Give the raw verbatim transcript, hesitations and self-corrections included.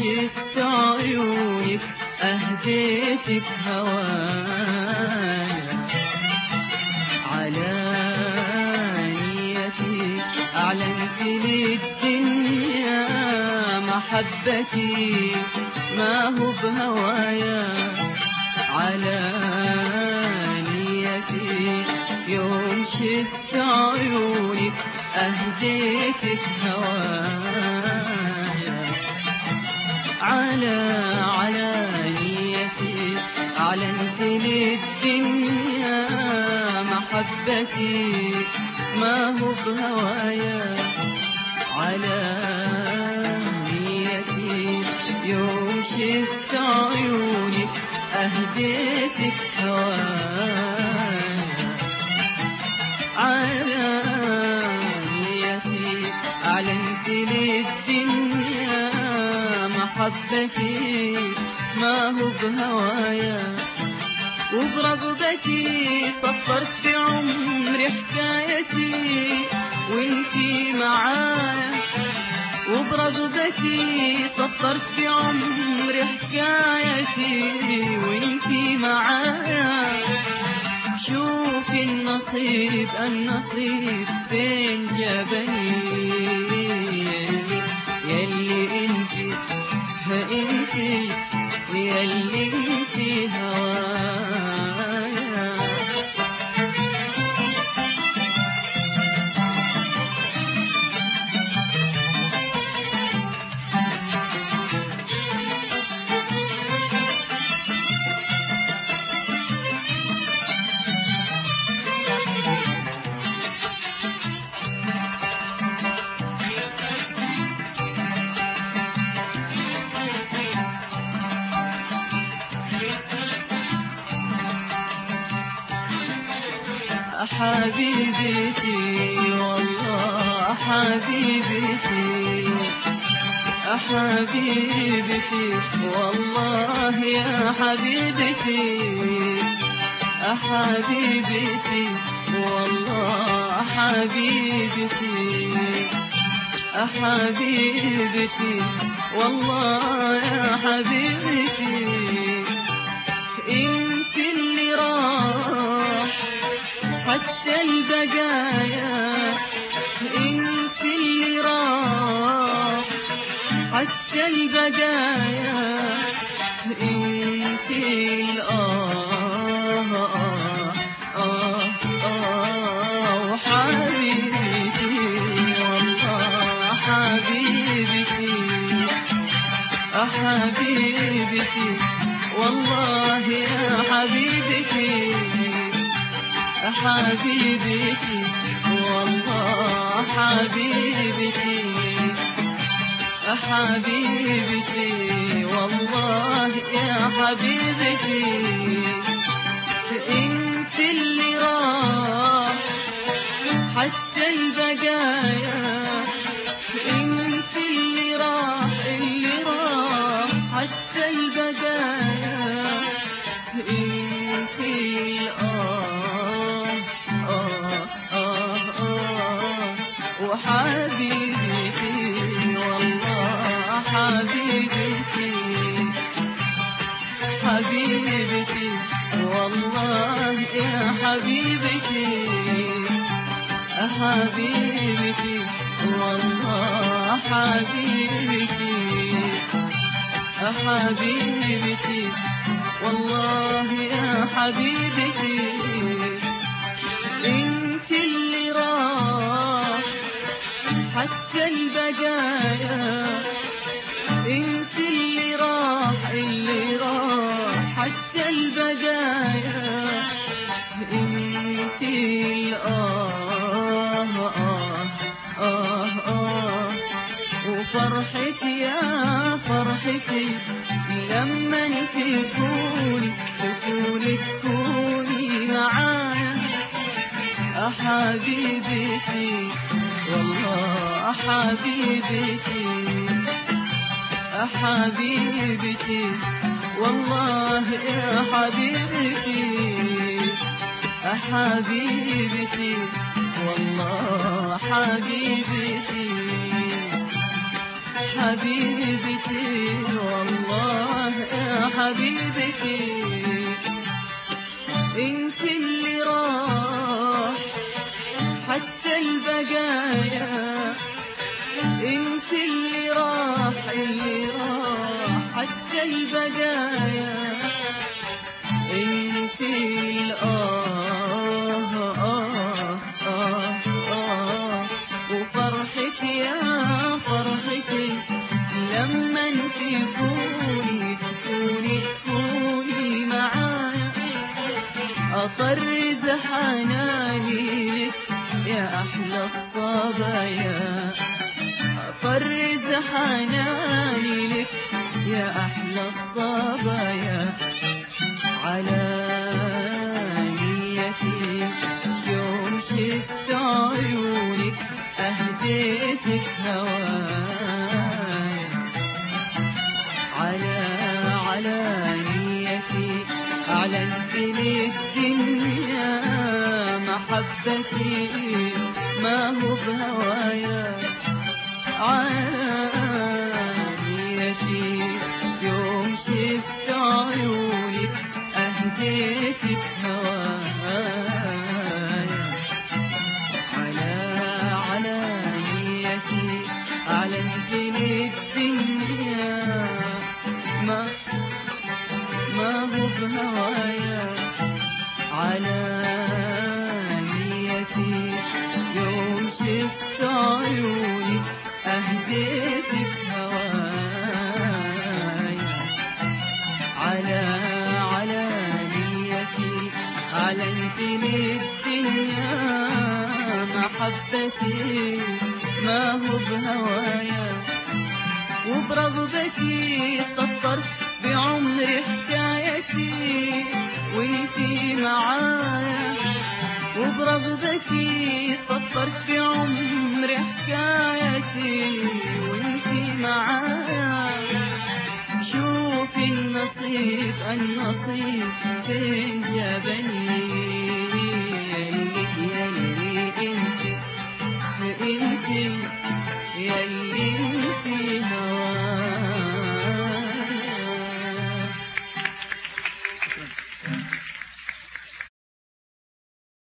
شفت عيونك أهديتك هوايا، على نيتي أعلنت للدنيا محبتي ما هو بهوايا، على نيتي يوم شفت عيونك أهديتك هوايا، على على نيتي أعلنت للدنيا محبتي ما هو بهوايا، على نيتي يوم شفت عيونك أهديتك هوايا، على نيتي أعلنت للدنيا محبتي ما هو بهوايا، وبرغبتي سطرت بعمري حكايتي وانتي معايا، وبرغبتي سطرت بعمري حكايتي وانتي معايا، شوفي النصيب النصيب فين جابني، يلي انتي فانتي يلي انتي هوايا. حبيبتي والله حبيبتي، حبيبتي والله يا حبيبتي، حبيبتي والله حبيبتي، حبيبتي والله يا حبيبتي، انت اللي راح حتى البقايا، انت اللي راح حتى البقايا، انت الآه آه آه آه وحبيبتي والله حبيبتي، حبيبتي والله يا حبيبتي، حبيبتي والله حبيبتي، حبيبتي والله يا حبيبتي، انت اللي راح حتى البقايا، انت اللي راح اللي راح حتى البقايا، انت الآه آه آه آه وحبيبتي والله حبيبتي، حبيبتي والله يا حبيبتي، حبيبتي والله حبيبتي، حبيبتي والله يا حبيبتي، انت اللي راح حتى البقايا، انت اللي راح اللي راح حتى البقايا، انت الآه آه آه آه وفرحتي يا فرحتي لما انت تكوني تكوني تكوني معايا، حبيبتي والله حبيبتي، حبيبتي والله يا حبيبتي، حبيبتي والله حبيبتي، حبيبتي والله يا حبيبتي انت اللي راح حتى البقايا انت اللي راح اللي راح حتى البقايا انت الآه آه آه آه وفرحتي يا فرحتي لما انت تكوني تكوني تكوني معايا أطرز حناني لك يا أحلى الصبايا أطرز حناني لك يا أحلى الصبايا على نيتي يوم شفت عيونك أهديتك هوايا على على نيتي أعلنت للدنيا محبتي ما هو بهوايا على نيتي يوم شفت عيونك أهديتك هوايا على على نيتي أعلنت للدنيا ما ما هو بهوايا على نيتي يوم شفت عيونك أهديتك هوايا على على نيتي أعلنت للدنيا محبتي ما هو بهوايا وبرغبتي سطرت بعمري حكايتي وانتي معايا وبرغبتي سطرت بعمري حكايتي وانتي معايا شوفي النصيب النصيب فين جابني